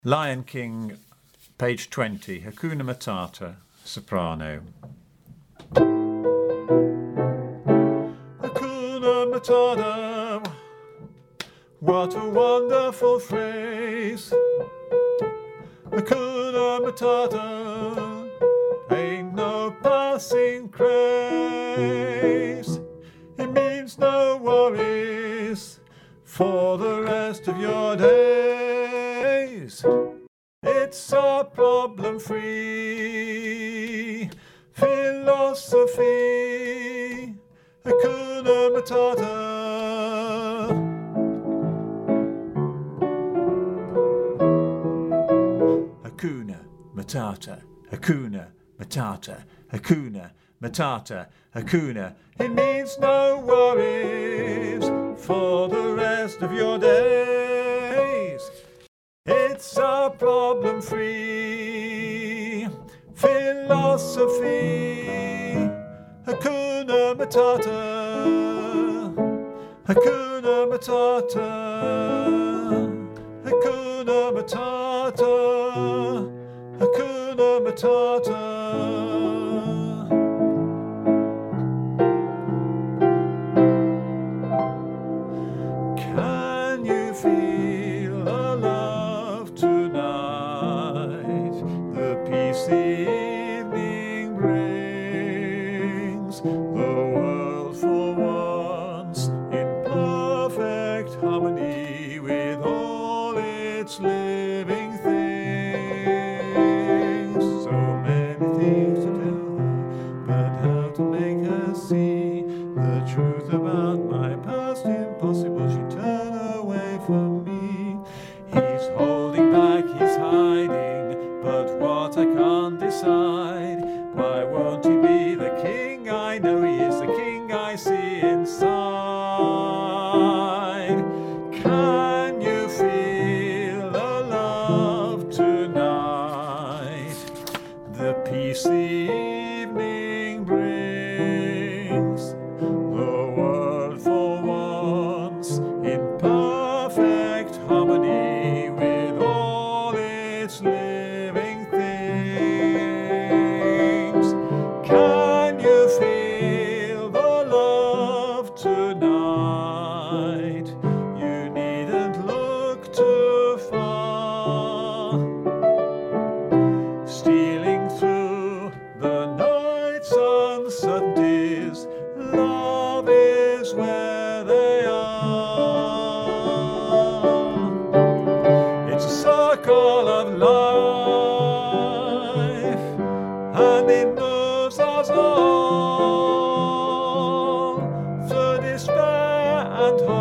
Lion King, page 20, Hakuna Matata, soprano. Hakuna Matata, what a wonderful phrase. Hakuna Matata, ain't no passing craze. It means no worries for the rest of your days. It's a problem-free philosophy. Hakuna Matata. Hakuna Matata. Hakuna Matata. Hakuna Matata. Hakuna. It means no worries for the rest of your days. It's a problem-free philosophy. Hakuna Matata. Hakuna Matata. Hakuna Matata. Hakuna Matata. Can you feel the love tonight? The peace the evening brings. The world for once in perfect harmony with all its living things. So many things to tell her, but how to make her see the truth about my past impossible. She turned away from me. He's holding back, he's hiding, but what I can't decide. Why won't he be the king? I know he is the king I see inside. Can you feel the love tonight? The peace the evening brings. The world for once in perfect harmony with all its living things. Can you feel the love tonight? You needn't look too far. Stealing through the night's uncertainties, love is where they are. It's a circle of life, and it moves us all through despair and hope.